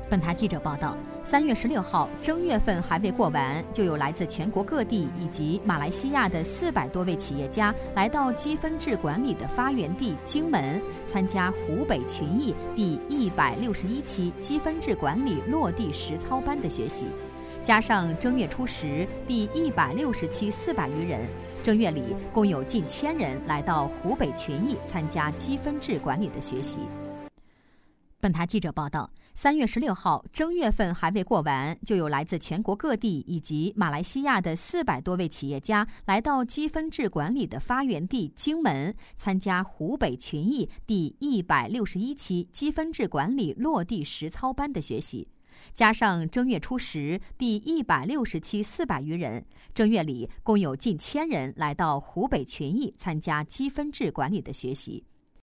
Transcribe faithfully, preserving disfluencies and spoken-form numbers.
本台记者报道，三月十六号，正月份还未过完，就有来自全国各地以及马来西亚的四百多位企业家来到积分制管理的发源地荆门，参加湖北群益第一百六十一期积分制管理落地实操班的学习。加上正月初十第一百六十期四百余人，正月里共有近千人来到湖北群益参加积分制管理的学习。本台记者报道，三月十六号，正月份还未过完，就有来自全国各地以及马来西亚的四百多位企业家来到积分制管理的发源地荆门，参加湖北群益第一百六十一期积分制管理落地实操班的学习。加上正月初十第一百六十期四百余人，正月里共有近千人来到湖北群益参加积分制管理的学习。